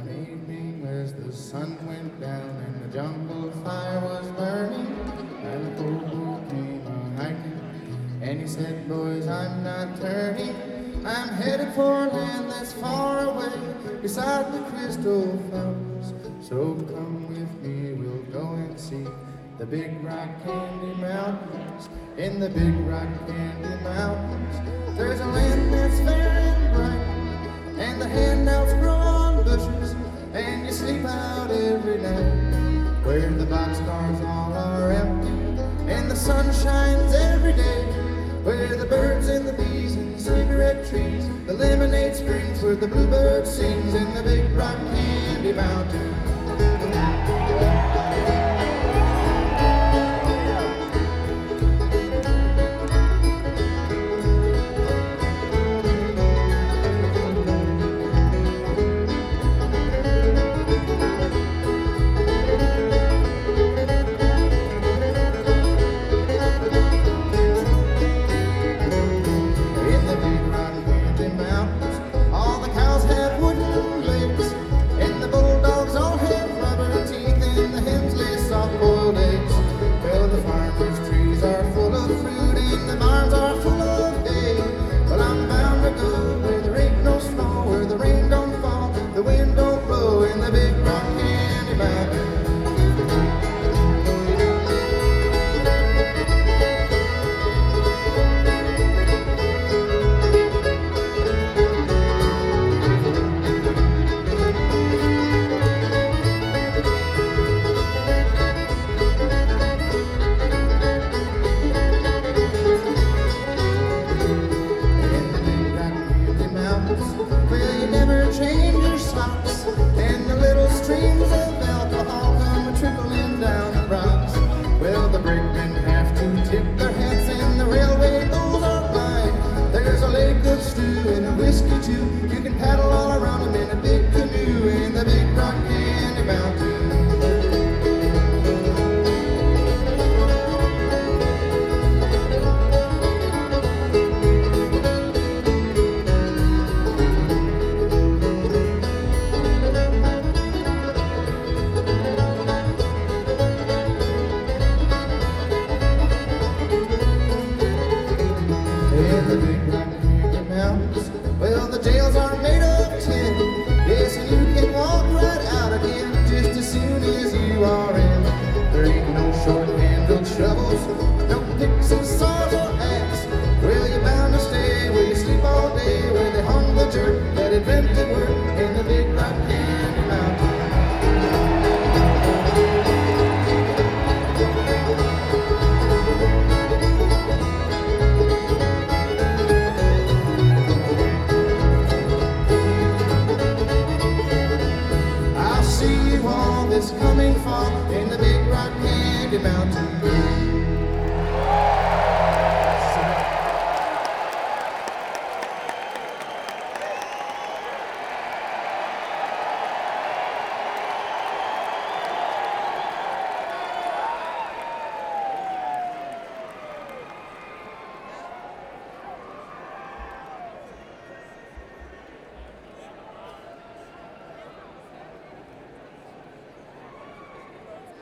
One evening as the sun went down and the jungle fire was burning, and the bull came a-hiking, and he said, boys, I'm not turning. I'm headed for a land that's far away, beside the crystal fountains. So come with me, we'll go and see the Big Rock Candy Mountains. In the Big Rock Candy Mountains, there's a land that's fair and bright, and the handouts grow on bushes, and you sleep out every night, where the boxcars all are empty, and the sun shines every day, where the birds and the bees and cigarette trees, the lemonade springs where the bluebird sings, in the Big Rock Candy Mountains. And the little streams of alcohol come trickling down the rocks. Well, the brakemen have to tip their hats and the railway bulls are blind. There's a lake of stew and a whiskey too. You can paddle all around them in a big canoe in the Big Rock Candy Mountains. In the Big Rock Candy Mountains, well, the jails are made of tin. Yes, and you can walk right out again just as soon as you are in. There ain't no short-handled shovels, no picks and saws or axe. Well, you're bound to stay where you sleep all day, where they hung the jerk that invented work in the Big Rock Candy Mountains. See you all this coming fall in the Big Rock Candy Mountains.